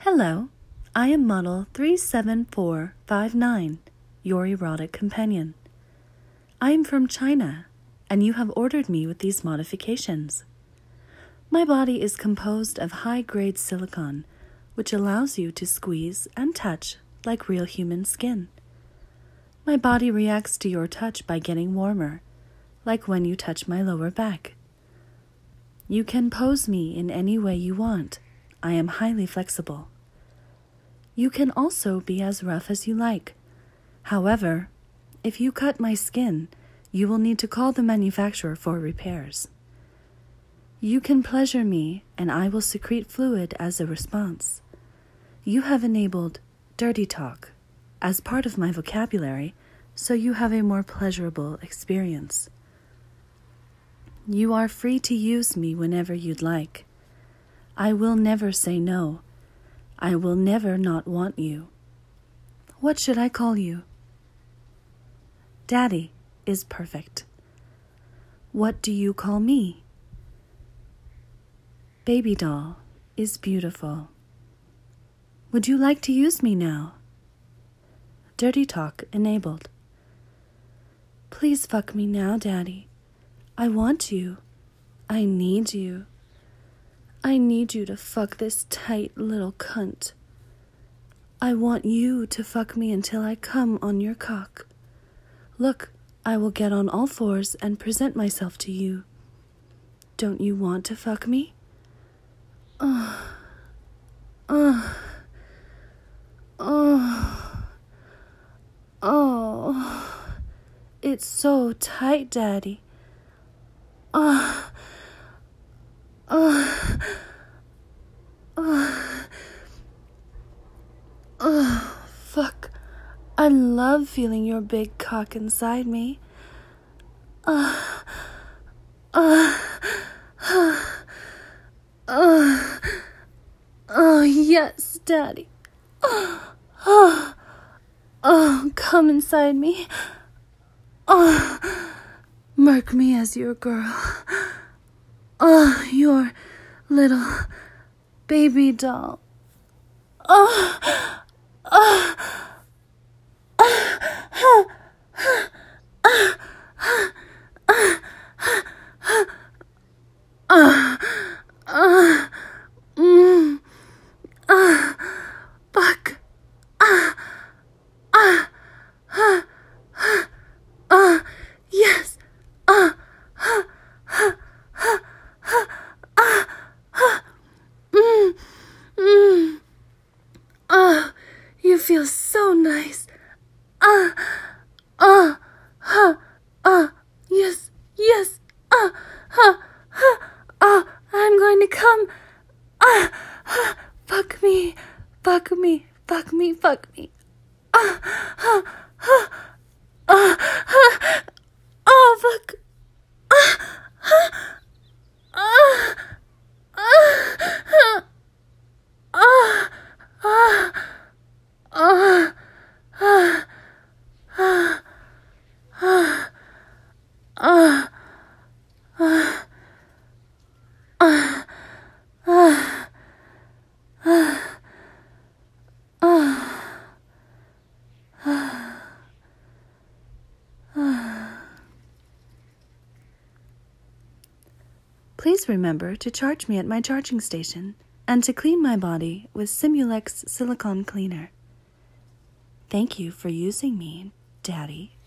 Hello, I am model 37459, your erotic companion. I am from China, and you have ordered me with these modifications. My body is composed of high-grade silicone, which allows you to squeeze and touch like real human skin. My body reacts to your touch by getting warmer, like when you touch my lower back. You can pose me in any way you want. I am highly flexible. You can also be as rough as you like. However, if you cut my skin, you will need to call the manufacturer for repairs. You can pleasure me, and I will secrete fluid as a response. You have enabled dirty talk as part of my vocabulary, so you have a more pleasurable experience. You are free to use me whenever you'd like. I will never say no. I will never not want you. What should I call you? Daddy is perfect. What do you call me? Baby doll is beautiful. Would you like to use me now? Dirty talk enabled. Please fuck me now, Daddy. I want you. I need you. I need you to fuck this tight little cunt. I want you to fuck me until I come on your cock. Look, I will get on all fours and present myself to you. Don't you want to fuck me? It's so tight, Daddy. Fuck. I love feeling your big cock inside me. Yes, Daddy. Come inside me. Mark me as your girl. Your little baby doll. Fuck. Yes. You feel so nice. Yes, yes. I'm going to come. Fuck me, fuck me, fuck me, fuck me. Fuck. Please remember to charge me at my charging station and to clean my body with Simulex silicone cleaner. Thank you for using me, Daddy.